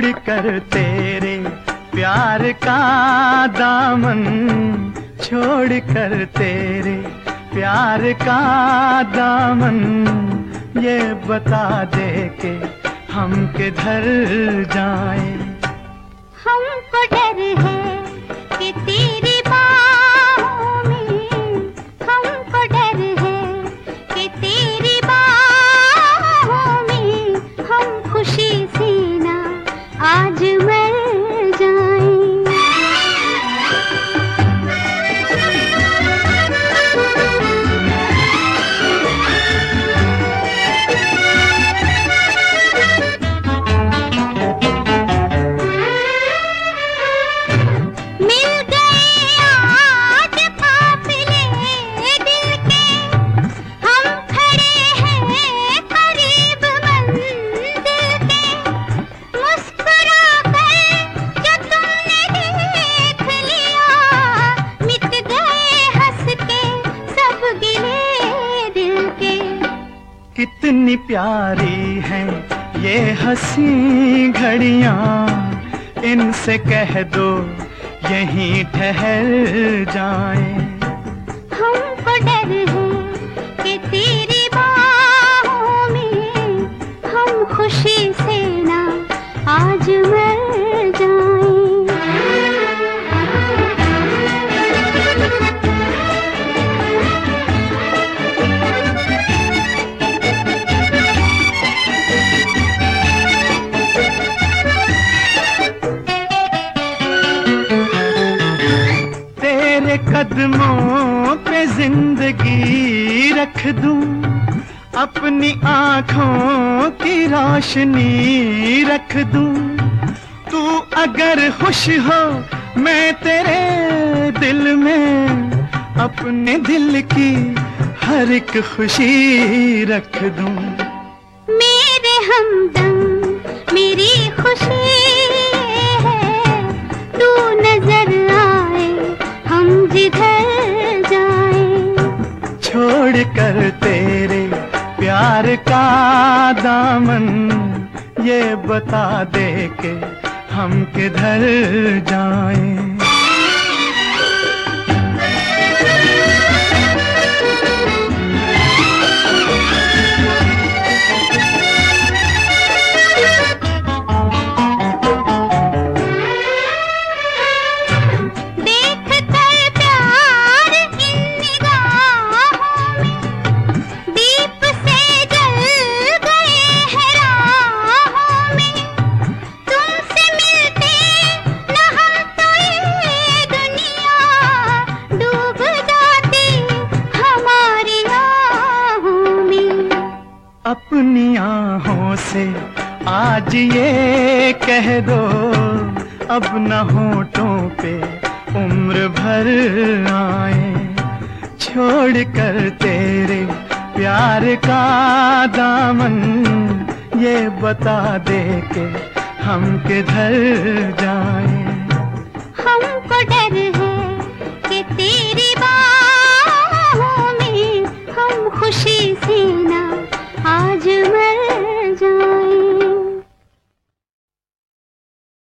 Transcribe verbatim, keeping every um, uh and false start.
छोड़ कर तेरे प्यार का दामन, छोड़ कर तेरे प्यार का दामन, ये बता दे के हम किधर जाएं। हमको डर है कि तेरी बाहों में, हमको डर है कि तेरी बाहों में हम खुशी से ना आज मर जाएं। कितनी प्यारी हैं ये हंसी घड़ियां, इनसे कह दो यहीं ठहर जाएं। हमको डर है कि तेरी बाहों में हम खुशी से ना आज मर जाएं। कदमों पे जिंदगी रख दूं, अपनी आँखों की रोशनी रख दूं। तू अगर खुश हो मैं तेरे दिल में अपने दिल की हर एक खुशी रख दूं। मेरे हमदम मेरी खुशी है, तू नजर आए हम जिधर जाएं। छोड़ कर तेरे प्यार का दामन, ये बता दे के हम किधर जाएं। अपनी आहों से आज ये कह दो, अब न होठों पे उम्र भर आए। छोड़ कर तेरे प्यार का दामन, ये बता दे के हम किधर जाएं। हमको डर